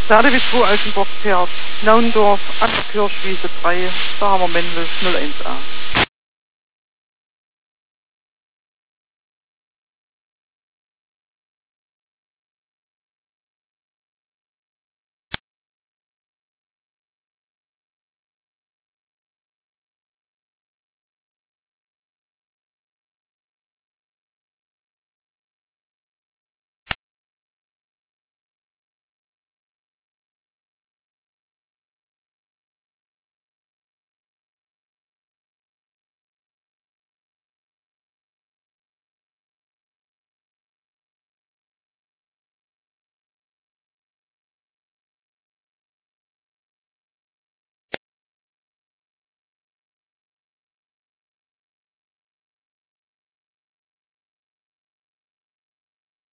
Ladewitro Altenburg-Pferd, Naundorf, an der Kirchwiese 3, da haben wir Mendel 01a.